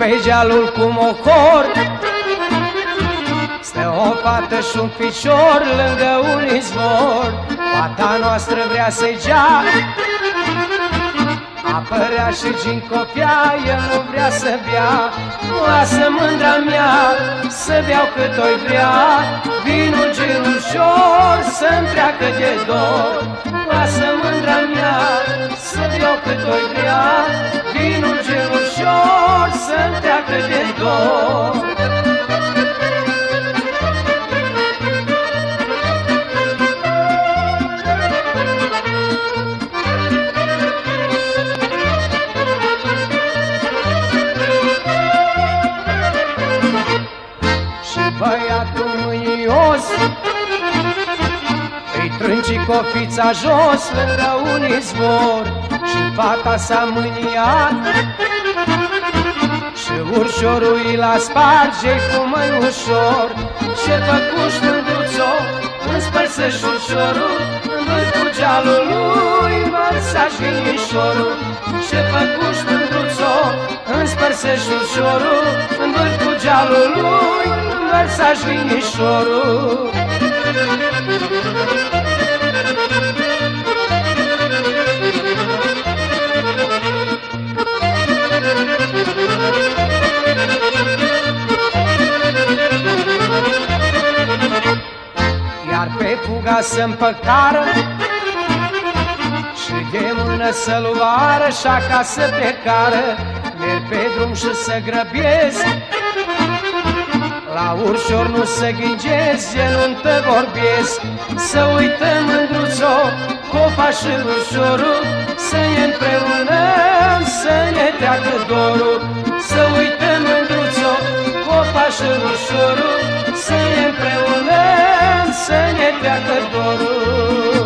pe gealul cu mocor stă o fată și un picior lângă un izvor. Fata noastră vrea să-i gea apărea și gincopia, el nu vrea să bea. Lasă mândra mea să beau cât o-i vrea, vinul gin ușor să-mi treacă de dor. Lasă mândra mea să beau cât o-i vrea, vinul gin ușor să-mi treacă de dor. Băiatul mânios îi trânci cofița jos lângă un izvor și fata s-a mâniat și urșorul i l-a sparge-i cu mâini ușor. Și-a făcut mândruțo, înspărse-și urșorul, îndoi cu gealul lui vărsa-și vinișorul. Și-a făcut mândruțo, înspărse-și urșorul, îndoi cu gealul lui vărsa-și vinișorul. Iar pe fuga să împăcară și de mână să luară și acasă plecară. Merg pe drum și să grăbiesc, la urșor nu să ghingesc, de nuntă vorbesc. Să uităm mândruțo, copa și urșorul, să ne împreunăm, să ne treacă dorul. Să uităm mândruțo, copa și urșorul, să ne împreunăm, să ne treacă dorul.